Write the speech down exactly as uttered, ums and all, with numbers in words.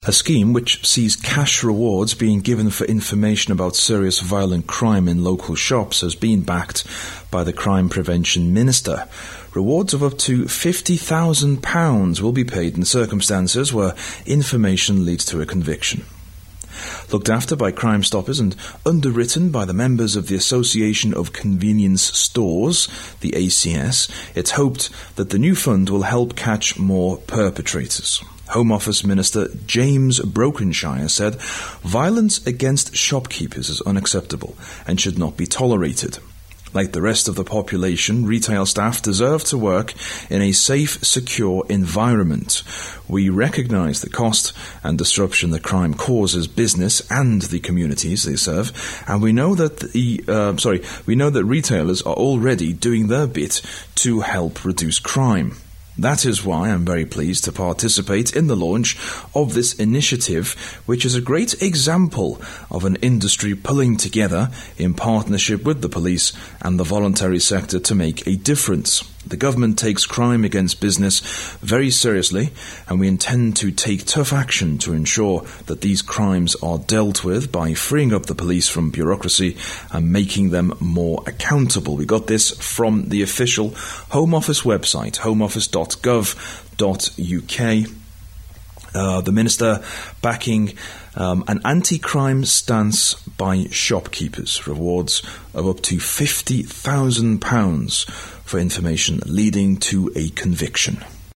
A scheme which sees cash rewards being given for information about serious violent crime in local shops has been backed by the Crime Prevention Minister. Rewards of up to fifty thousand pounds will be paid in circumstances where information leads to a conviction. Looked after by Crime Stoppers and underwritten by the members of the Association of Convenience Stores, the A C S, it's hoped that the new fund will help catch more perpetrators. Home Office Minister James Brokenshire said, "Violence against shopkeepers is unacceptable and should not be tolerated. Like the rest of the population, retail staff deserve to work in a safe, secure environment. We recognise the cost and disruption that crime causes business and the communities they serve, and we know that the uh, sorry, we know that retailers are already doing their bit to help reduce crime. That is why I'm very pleased to participate in the launch of this initiative, which is a great example of an industry pulling together in partnership with the police and the voluntary sector to make a difference. The government takes crime against business very seriously, and we intend to take tough action to ensure that these crimes are dealt with by freeing up the police from bureaucracy and making them more accountable." We got this from the official Home Office website, home office dot gov dot U K. Uh, the Minister backing um, an anti-crime stance by shopkeepers, rewards of up to fifty thousand pounds for information leading to a conviction.